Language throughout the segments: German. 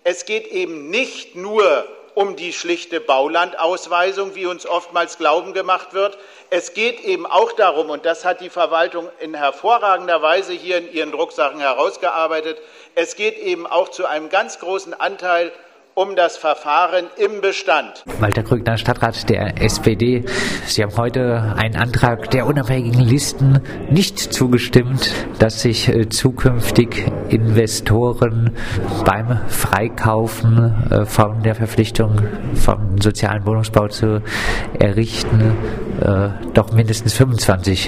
Es geht eben nicht nur um die schlichte Baulandausweisung, wie uns oftmals glauben gemacht wird. Es geht eben auch darum, und das hat die Verwaltung in hervorragender Weise hier in ihren Drucksachen herausgearbeitet, es geht eben auch zu einem ganz großen Anteil um das Verfahren im Bestand. Walter Krügner, Stadtrat der SPD. Sie haben heute einen Antrag der unabhängigen Listen nicht zugestimmt, dass sich zukünftig Investoren beim Freikaufen von der Verpflichtung, vom sozialen Wohnungsbau zu errichten, doch mindestens 25%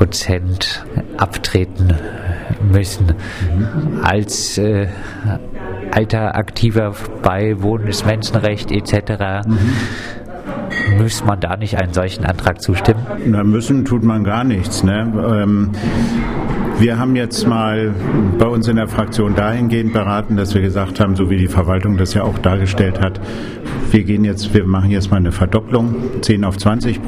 abtreten müssen. Als alter Aktiver bei Wohnen ist Menschenrecht etc. Müsste man da nicht einen solchen Antrag zustimmen? Na, müssen tut man gar nichts. Ne? Wir haben jetzt mal bei uns in der Fraktion dahingehend beraten, dass wir gesagt haben, so wie die Verwaltung das ja auch dargestellt hat, wir machen jetzt mal eine Verdopplung, 10 auf 20%.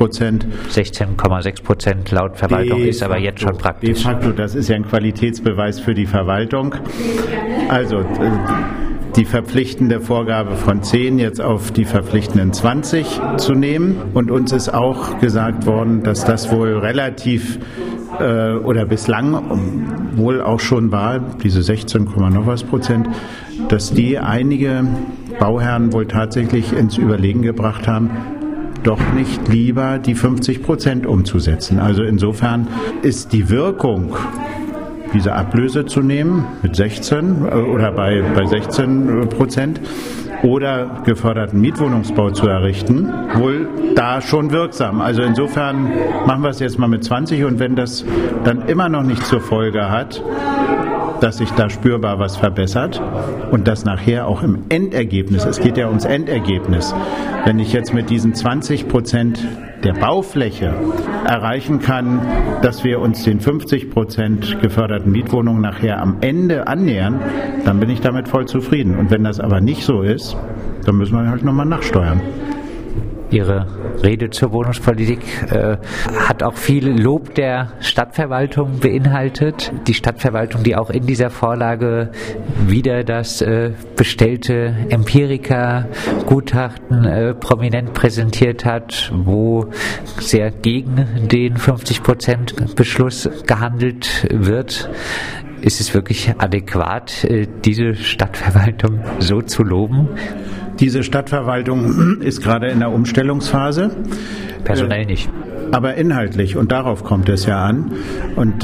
16,6% laut Verwaltung ist aber jetzt schon praktisch. De facto, das ist ja ein Qualitätsbeweis für die Verwaltung. Also die verpflichtende Vorgabe von 10 jetzt auf die verpflichtenden 20 zu nehmen. Und uns ist auch gesagt worden, dass das wohl relativ oder bislang wohl auch schon war, diese 16, noch was Prozent, dass die einige Bauherren wohl tatsächlich ins Überlegen gebracht haben, doch nicht lieber die 50% umzusetzen. Also insofern ist die Wirkung, diese Ablöse zu nehmen mit 16 oder bei 16% oder geförderten Mietwohnungsbau zu errichten, wohl da schon wirksam. Also insofern machen wir es jetzt mal mit 20 und wenn das dann immer noch nicht zur Folge hat, dass sich da spürbar was verbessert und das nachher auch im Endergebnis, es geht ja ums Endergebnis, wenn ich jetzt mit diesen 20% der Baufläche erreichen kann, dass wir uns den 50% geförderten Mietwohnungen nachher am Ende annähern, dann bin ich damit voll zufrieden. Und wenn das aber nicht so ist, dann müssen wir halt nochmal nachsteuern. Ihre Rede zur Wohnungspolitik hat auch viel Lob der Stadtverwaltung beinhaltet. Die Stadtverwaltung, die auch in dieser Vorlage wieder das bestellte Empirica-Gutachten prominent präsentiert hat, wo sehr gegen den 50% Beschluss gehandelt wird. Ist es wirklich adäquat, diese Stadtverwaltung so zu loben? Diese Stadtverwaltung ist gerade in der Umstellungsphase. Personell nicht. Aber inhaltlich, und darauf kommt es ja an. Und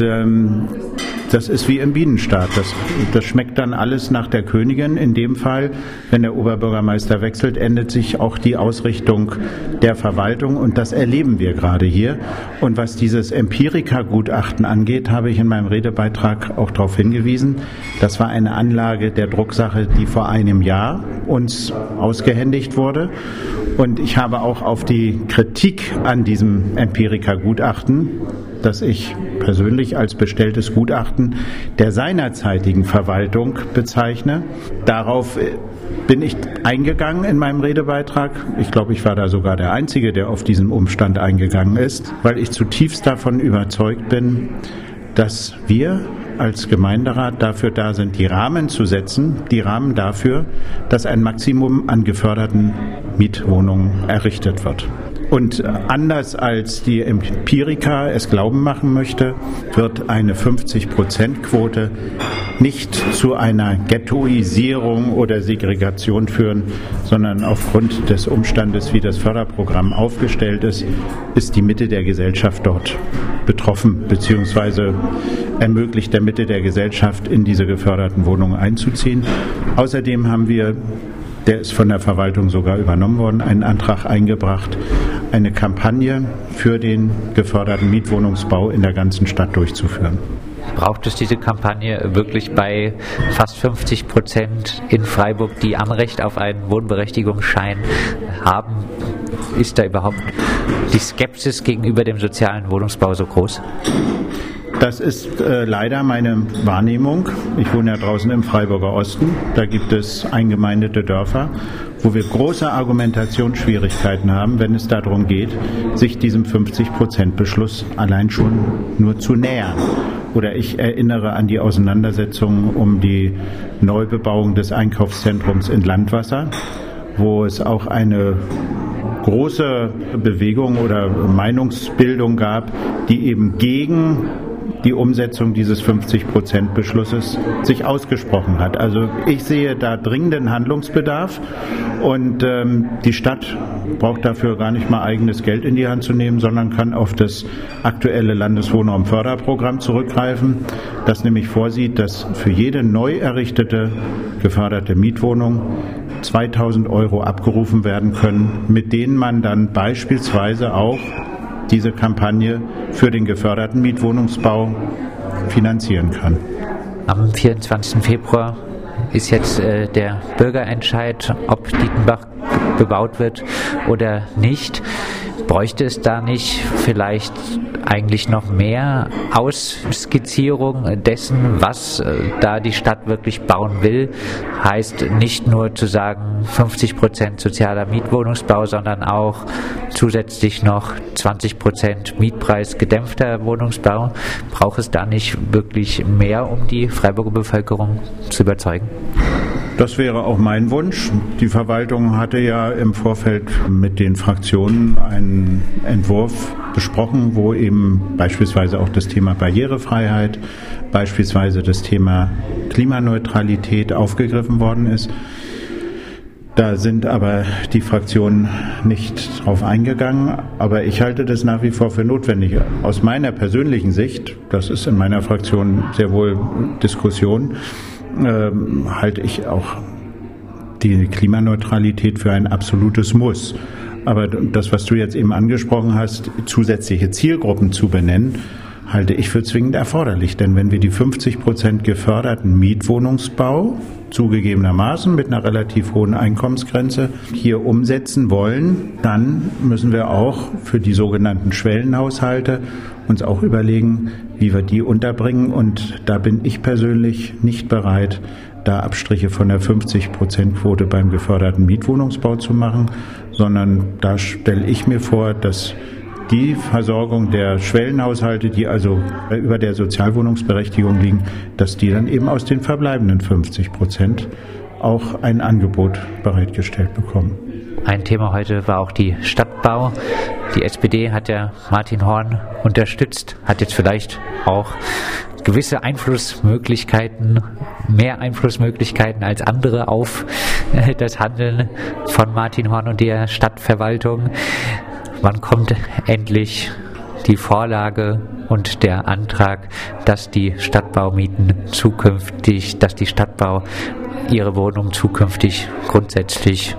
das ist wie im Bienenstaat. Das schmeckt dann alles nach der Königin. In dem Fall, wenn der Oberbürgermeister wechselt, ändert sich auch die Ausrichtung der Verwaltung. Und das erleben wir gerade hier. Und was dieses Empirica-Gutachten angeht, habe ich in meinem Redebeitrag auch darauf hingewiesen. Das war eine Anlage der Drucksache, die vor einem Jahr uns ausgehändigt wurde. Und ich habe auch auf die Kritik an diesem Empirica-Gutachten, das ich persönlich als bestelltes Gutachten der seinerzeitigen Verwaltung bezeichne. Darauf bin ich eingegangen in meinem Redebeitrag. Ich glaube, ich war da sogar der Einzige, der auf diesen Umstand eingegangen ist, weil ich zutiefst davon überzeugt bin, dass wir als Gemeinderat dafür da sind, die Rahmen zu setzen, die Rahmen dafür, dass ein Maximum an geförderten Mietwohnungen errichtet wird. Und anders als die Empirica es glauben machen möchte, wird eine 50%-Quote nicht zu einer Ghettoisierung oder Segregation führen, sondern aufgrund des Umstandes, wie das Förderprogramm aufgestellt ist, ist die Mitte der Gesellschaft dort betroffen, beziehungsweise ermöglicht der Mitte der Gesellschaft, in diese geförderten Wohnungen einzuziehen. Außerdem haben wir, der ist von der Verwaltung sogar übernommen worden, einen Antrag eingebracht, eine Kampagne für den geförderten Mietwohnungsbau in der ganzen Stadt durchzuführen. Braucht es diese Kampagne wirklich bei fast 50% in Freiburg, die Anrecht auf einen Wohnberechtigungsschein haben? Ist da überhaupt die Skepsis gegenüber dem sozialen Wohnungsbau so groß? Das ist leider meine Wahrnehmung. Ich wohne ja draußen im Freiburger Osten. Da gibt es eingemeindete Dörfer, wo wir große Argumentationsschwierigkeiten haben, wenn es darum geht, sich diesem 50%-Beschluss allein schon nur zu nähern. Oder ich erinnere an die Auseinandersetzungen um die Neubebauung des Einkaufszentrums in Landwasser, wo es auch eine große Bewegung oder Meinungsbildung gab, die eben gegen die Umsetzung dieses 50%-Beschlusses sich ausgesprochen hat. Also ich sehe da dringenden Handlungsbedarf und die Stadt braucht dafür gar nicht mal eigenes Geld in die Hand zu nehmen, sondern kann auf das aktuelle Landeswohnraumförderprogramm zurückgreifen, das nämlich vorsieht, dass für jede neu errichtete geförderte Mietwohnung 2.000 € abgerufen werden können, mit denen man dann beispielsweise auch diese Kampagne für den geförderten Mietwohnungsbau finanzieren kann. Am 24. Februar ist jetzt der Bürgerentscheid, ob Dietenbach bebaut wird oder nicht. Bräuchte es da nicht vielleicht eigentlich noch mehr Ausskizzierung dessen, was da die Stadt wirklich bauen will? Heißt nicht nur zu sagen 50% sozialer Mietwohnungsbau, sondern auch zusätzlich noch 20% mietpreisgedämpfter Wohnungsbau. Braucht es da nicht wirklich mehr, um die Freiburger Bevölkerung zu überzeugen? Das wäre auch mein Wunsch. Die Verwaltung hatte ja im Vorfeld mit den Fraktionen einen Entwurf besprochen, wo eben beispielsweise auch das Thema Barrierefreiheit, beispielsweise das Thema Klimaneutralität aufgegriffen worden ist. Da sind aber die Fraktionen nicht drauf eingegangen, aber ich halte das nach wie vor für notwendig. Aus meiner persönlichen Sicht, das ist in meiner Fraktion sehr wohl Diskussion, halte ich auch die Klimaneutralität für ein absolutes Muss. Aber das, was du jetzt eben angesprochen hast, zusätzliche Zielgruppen zu benennen, halte ich für zwingend erforderlich. Denn wenn wir die 50% geförderten Mietwohnungsbau, zugegebenermaßen mit einer relativ hohen Einkommensgrenze, hier umsetzen wollen, dann müssen wir auch für die sogenannten Schwellenhaushalte uns auch überlegen, wie wir die unterbringen. Und da bin ich persönlich nicht bereit, da Abstriche von der 50%-Quote beim geförderten Mietwohnungsbau zu machen, sondern da stelle ich mir vor, dass die Versorgung der Schwellenhaushalte, die also über der Sozialwohnungsberechtigung liegen, dass die dann eben aus den verbleibenden 50% auch ein Angebot bereitgestellt bekommen. Ein Thema heute war auch die Stadtbau. Die SPD hat ja Martin Horn unterstützt, hat jetzt vielleicht auch gewisse Einflussmöglichkeiten, mehr Einflussmöglichkeiten als andere auf das Handeln von Martin Horn und der Stadtverwaltung. Wann kommt endlich die Vorlage und der Antrag, dass die Stadtbaumieten zukünftig, dass die Stadtbau ihre Wohnung zukünftig grundsätzlich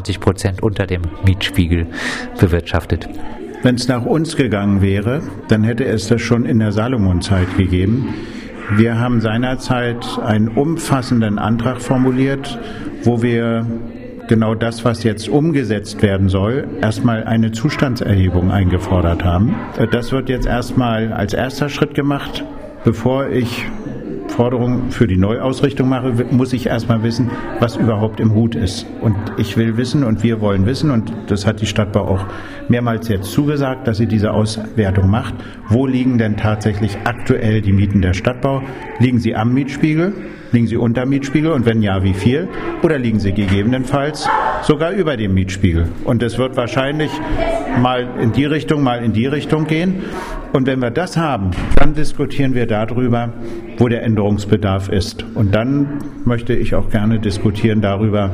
20% unter dem Mietspiegel bewirtschaftet? Wenn es nach uns gegangen wäre, dann hätte es das schon in der Salomon-Zeit gegeben. Wir haben seinerzeit einen umfassenden Antrag formuliert, wo wir genau das, was jetzt umgesetzt werden soll, erstmal eine Zustandserhebung eingefordert haben. Das wird jetzt erstmal als erster Schritt gemacht. Bevor ich Forderungen für die Neuausrichtung mache, muss ich erstmal wissen, was überhaupt im Hut ist. Und ich will wissen und wir wollen wissen, und das hat die Stadtbau auch mehrmals jetzt zugesagt, dass sie diese Auswertung macht. Wo liegen denn tatsächlich aktuell die Mieten der Stadtbau? Liegen sie am Mietspiegel? Liegen sie unter Mietspiegel? Und wenn ja, wie viel? Oder liegen sie gegebenenfalls sogar über dem Mietspiegel? Und es wird wahrscheinlich mal in die Richtung gehen. Und wenn wir das haben, dann diskutieren wir darüber, wo der Änderungsbedarf ist. Und dann möchte ich auch gerne diskutieren darüber,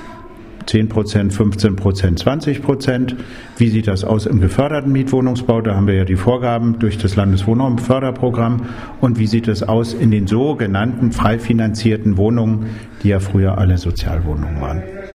10%, 15%, 20%. Wie sieht das aus im geförderten Mietwohnungsbau? Da haben wir ja die Vorgaben durch das Landeswohnraumförderprogramm. Und wie sieht es aus in den sogenannten frei finanzierten Wohnungen, die ja früher alle Sozialwohnungen waren?